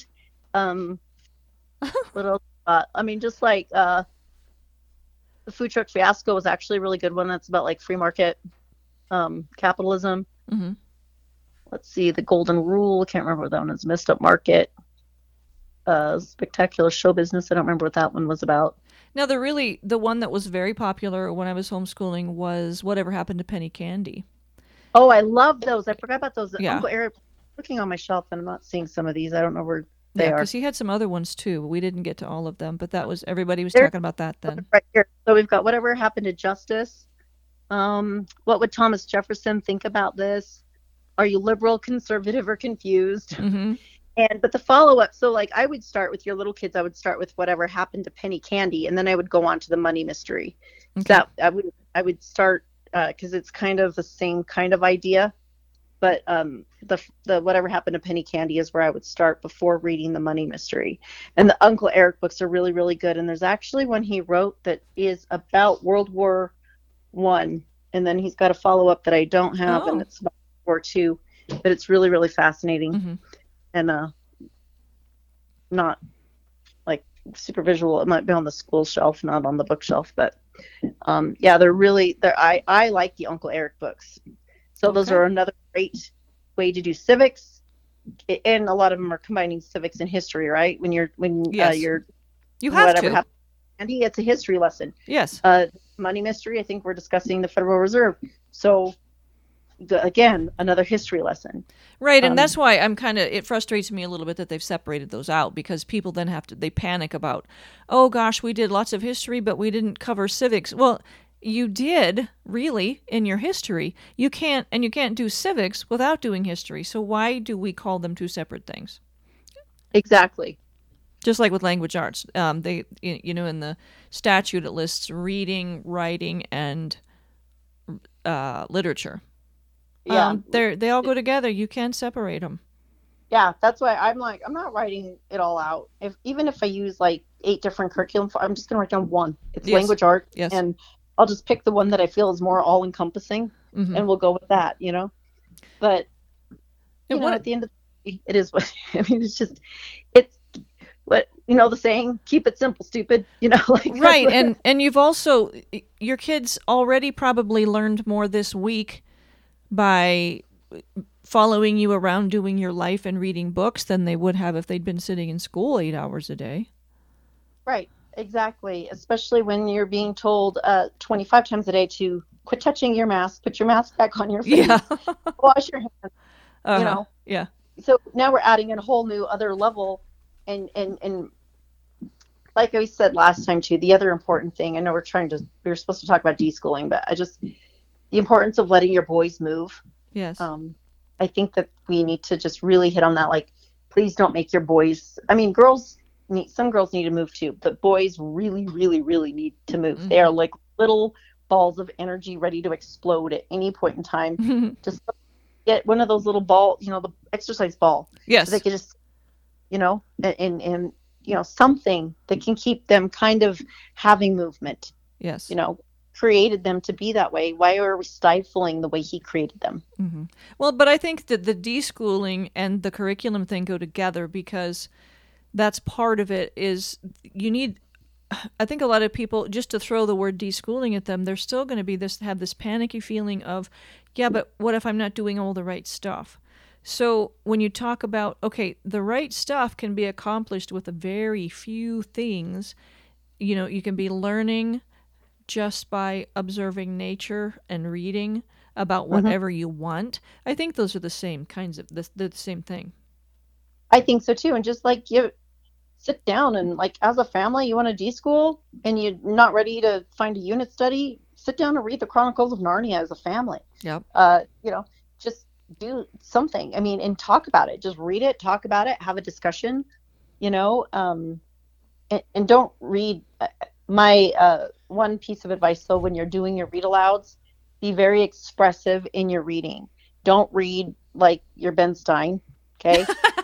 Just like the Food Truck Fiasco was actually a really good one. That's about like free market capitalism. Let's see, The Golden Rule. I can't remember what that one is. Messed Up Market. Spectacular Show Business. I don't remember what that one was about. Now, the one that was very popular when I was homeschooling was Whatever Happened to Penny Candy. Oh, I love those. I forgot about those. Yeah. Uncle Eric, looking on my shelf, and I'm not seeing some of these. I don't know where they are. Because he had some other ones too. We didn't get to all of them, but everybody was talking about that then. Right here. So we've got Whatever Happened to Justice. What would Thomas Jefferson think about this? Are you liberal, conservative, or confused? But the follow-up, so like I would start with your little kids, I would start with Whatever Happened to Penny Candy, and then I would go on to the money mystery. Okay. So I would start, because it's kind of the same kind of idea, but the Whatever Happened to Penny Candy is where I would start before reading the money mystery. And the Uncle Eric books are really, really good. And there's actually one he wrote that is about World War I, and then he's got a follow-up that I don't have, and it's about World War II, but it's really, really fascinating. And not like super visual. It might be on the school shelf, not on the bookshelf, but I like the Uncle Eric books. So those are another great way to do civics, and a lot of them are combining civics and history, right? When you're you have to. And it's a history lesson. Yes. Money mystery. I think we're discussing the Federal Reserve. So again, another history lesson. Right, and that's why it frustrates me a little bit that they've separated those out, because people then they panic about, oh gosh, we did lots of history, but we didn't cover civics. Well, you did, really, in your history. You can't do civics without doing history, so why do we call them two separate things? Exactly. Just like with language arts, they, in the statute it lists reading, writing, and literature. Yeah, they all go together. You can't separate them. Yeah, that's why I'm not writing it all out. Even if I use like 8 different curriculum, I'm just gonna write down one. It's language art, and I'll just pick the one that I feel is more all encompassing, and we'll go with that. But at the end of the day, it is what I mean. It's what the saying, keep it simple, stupid. Right, and you've also, your kids already probably learned more this week by following you around doing your life and reading books than they would have if they'd been sitting in school 8 hours a day. Right, exactly. Especially when you're being told 25 times a day to quit touching your mask, put your mask back on your face, wash your hands. Yeah. So now we're adding in a whole new other level, and like I said last time too, the other important thing, I know we were supposed to talk about deschooling, but the importance of letting your boys move. Yes. I think that we need to just really hit on that. Like, please don't make your boys, some girls need to move too, but boys really, really, really need to move. Mm-hmm. They are like little balls of energy ready to explode at any point in time. Just get one of those little balls, the exercise ball. Yes. So they could just, and something that can keep them kind of having movement. Yes. Created them to be that way. Why are we stifling the way he created them? Mm-hmm. Well, but I think that the deschooling and the curriculum thing go together, because that's part of it. Is I think a lot of people, just to throw the word deschooling at them, they're still going to have this panicky feeling of, yeah, but what if I'm not doing all the right stuff? So when you talk about, okay, the right stuff can be accomplished with a very few things. You can be learning just by observing nature and reading about whatever you want. I think those are the same kinds of, the same thing. I think so too. And just like you sit down and like as a family, you want to deschool and you're not ready to find a unit study, sit down and read the Chronicles of Narnia as a family. Yep. Just do something. And talk about it. Just read it, talk about it, have a discussion, and don't read. My one piece of advice, though, when you're doing your read alouds, be very expressive in your reading. Don't read like you're Ben Stein, okay?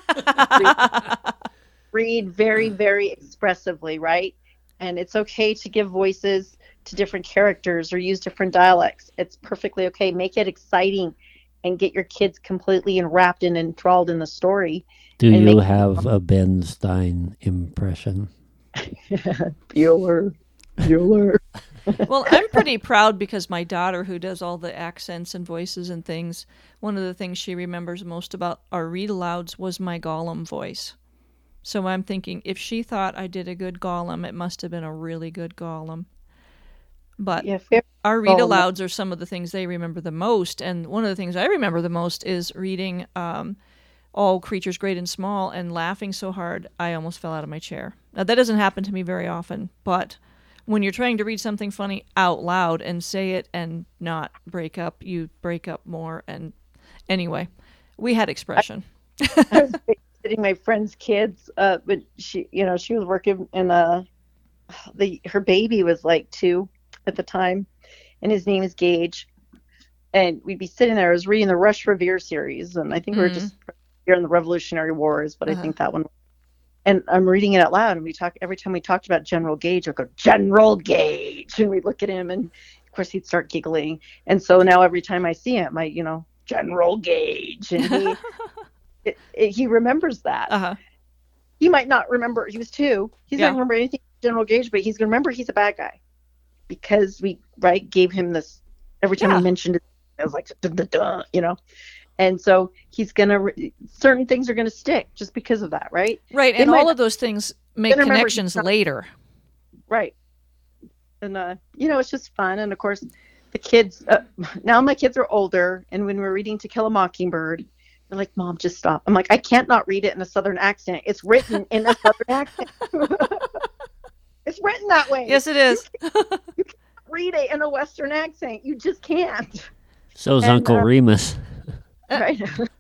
read very, very expressively, right? And it's okay to give voices to different characters or use different dialects. It's perfectly okay. Make it exciting and get your kids completely enwrapped and enthralled in the story. Do you have a Ben Stein impression? Bueller. Well, I'm pretty proud because my daughter, who does all the accents and voices and things, one of the things she remembers most about our read-alouds was my Gollum voice. So I'm thinking, if she thought I did a good Gollum, it must have been a really good Gollum. But our read-alouds are some of the things they remember the most, and one of the things I remember the most is reading All Creatures Great and Small and laughing so hard I almost fell out of my chair. Now, that doesn't happen to me very often, but when you're trying to read something funny out loud and say it and not break up, you break up more. And anyway, we had expression. I was babysitting my friend's kids, but she was working in her baby was like 2 at the time, and his name is Gage. And we'd be sitting there. I was reading the Rush Revere series, and I think we were just here in the Revolutionary Wars, but I think that one. And I'm reading it out loud, and every time we talked about General Gage, I'd go, General Gage, and we'd look at him, and of course he'd start giggling. And so now every time I see him, General Gage, and he remembers that. He might not remember. He was 2. He's not going to remember anything General Gage, but he's going to remember he's a bad guy because we gave him this every time we mentioned it. I was like, duh, And so certain things are going to stick just because of that, right? Right, and all of those things make connections later. Right. And, it's just fun. And, of course, the kids, now my kids are older, and when we're reading To Kill a Mockingbird, they're like, Mom, just stop. I'm like, I can't not read it in a Southern accent. It's written in a Southern accent. It's written that way. Yes, it is. You can't read it in a Western accent. You just can't. So's Uncle Remus. Right.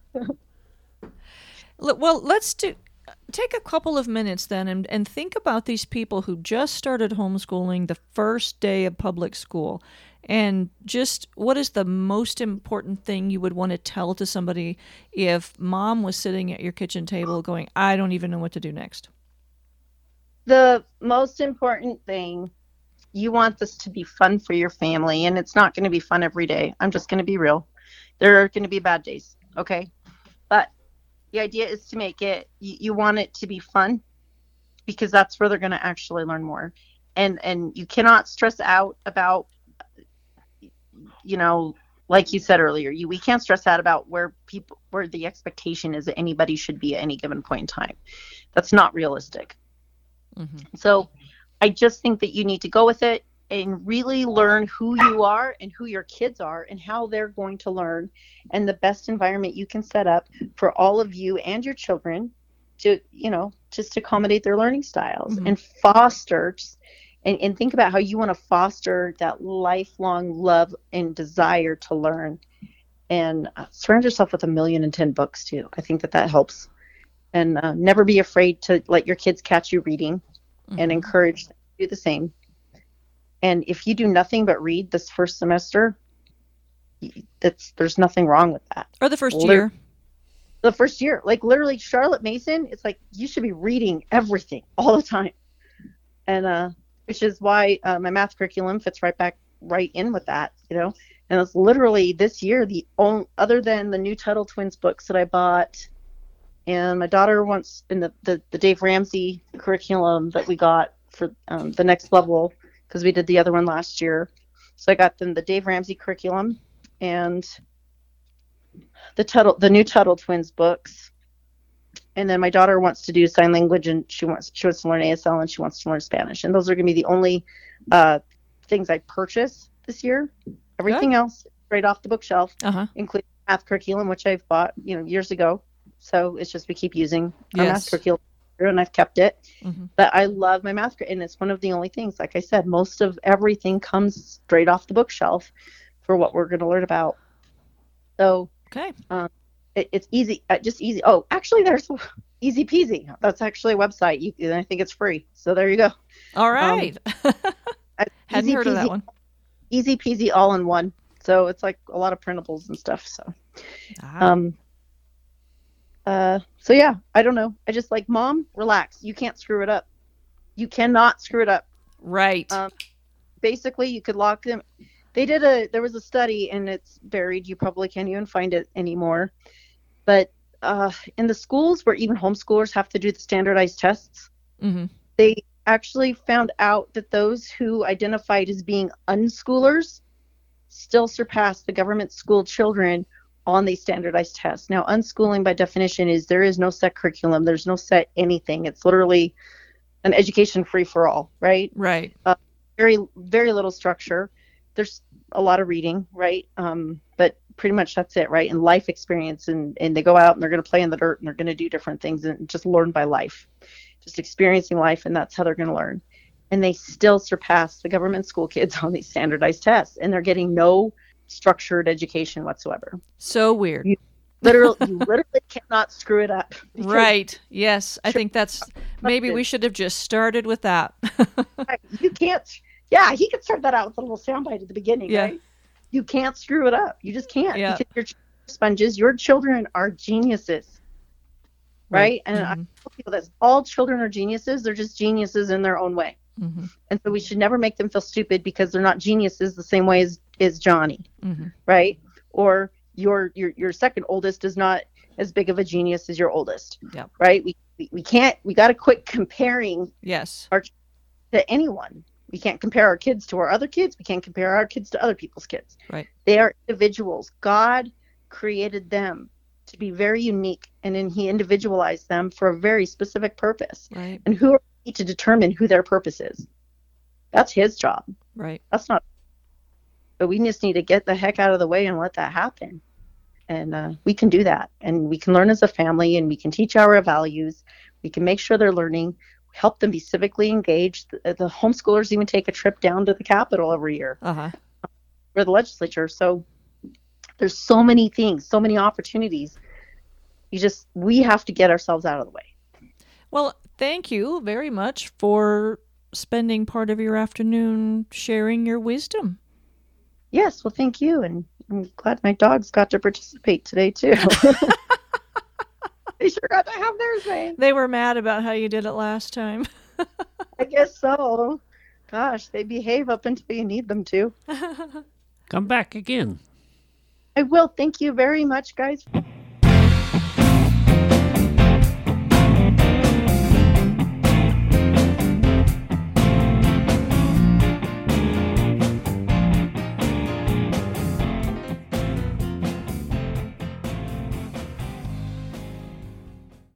Well, take a couple of minutes then and think about these people who just started homeschooling the first day of public school, and just what is the most important thing you would want to tell to somebody if Mom was sitting at your kitchen table going, I don't even know what to do next? The most important thing, you want this to be fun for your family, and it's not going to be fun every day. I'm just going to be real. There are going to be bad days, okay? But the idea is to make it, you want it to be fun, because that's where they're going to actually learn more. And you cannot stress out about, like you said earlier, we can't stress out about where the expectation is that anybody should be at any given point in time. That's not realistic. Mm-hmm. So I just think that you need to go with it and really learn who you are and who your kids are and how they're going to learn, and the best environment you can set up for all of you and your children to, just accommodate their learning styles. Mm-hmm. And foster and think about how you want to foster that lifelong love and desire to learn, and surround yourself with 1,010 books too. I think that helps. And never be afraid to let your kids catch you reading, mm-hmm. and encourage them to do the same. And if you do nothing but read this first semester, there's nothing wrong with that. Or the first year. The first year. Like literally Charlotte Mason, it's like you should be reading everything all the time. And which is why my math curriculum fits right in with that, And it's literally this year, other than the new Tuttle Twins books that I bought, and my daughter wants in the Dave Ramsey curriculum that we got for the next level, because we did the other one last year. So I got them the Dave Ramsey curriculum and the new Tuttle Twins books. And then my daughter wants to do sign language, and she wants to learn ASL, and she wants to learn Spanish. And those are going to be the only things I purchase this year. Everything else right off the bookshelf, including math curriculum, which I've bought years ago. So it's just we keep using our math curriculum, and I've kept it. Mm-hmm. But I love my math, and it's one of the only things, like I said, most of everything comes straight off the bookshelf for what we're going to learn about. So it's easy, just easy. Oh, actually, there's Easy Peasy. That's actually a website, and I think it's free. So there you go. All right. Hadn't heard of that one. Easy Peasy, all in one. So it's like a lot of printables and stuff. So. So yeah, I don't know. I just like, Mom, relax. You can't screw it up. You cannot screw it up. Right. Basically, you could lock them. There was a study, and it's buried. You probably can't even find it anymore. But in the schools where even homeschoolers have to do the standardized tests, mm-hmm. they actually found out that those who identified as being unschoolers still surpassed the government school children on these standardized tests. Now, unschooling by definition is there is no set curriculum. There's no set anything. It's literally an education free for all, right? Right. Very, very little structure. There's a lot of reading, right? But pretty much that's it, right? And life experience, and they go out and they're going to play in the dirt, and they're going to do different things and just learn by life, just experiencing life, and that's how they're going to learn. And they still surpass the government school kids on these standardized tests, and they're getting no structured education whatsoever. So weird. You literally cannot screw it up. Right. Yes. I think maybe we should have just started with that. You can't. Yeah, he could start that out with a little soundbite at the beginning, right? You can't screw it up. You just can't. Yeah. Because your children are sponges. Your children are geniuses. Right? And mm-hmm. I tell people that all children are geniuses. They're just geniuses in their own way. Mm-hmm. And so we should never make them feel stupid because they're not geniuses the same way as Johnny, mm-hmm. right? Or your second oldest is not as big of a genius as your oldest, right? We can't. We got to quit comparing. Yes. To anyone. We can't compare our kids to our other kids. We can't compare our kids to other people's kids. Right. They are individuals. God created them to be very unique, and then He individualized them for a very specific purpose. Right. And who are we to determine who their purpose is? That's His job. Right. That's not. But we just need to get the heck out of the way and let that happen. And we can do that. And we can learn as a family, and we can teach our values. We can make sure they're learning, help them be civically engaged. The homeschoolers even take a trip down to the Capitol every year for the legislature. So there's so many things, so many opportunities. We have to get ourselves out of the way. Well, thank you very much for spending part of your afternoon sharing your wisdom. Yes, well, thank you. And I'm glad my dogs got to participate today, too. They sure got to have their say. They were mad about how you did it last time. I guess so. Gosh, they behave up until you need them to. Come back again. I will. Thank you very much, guys.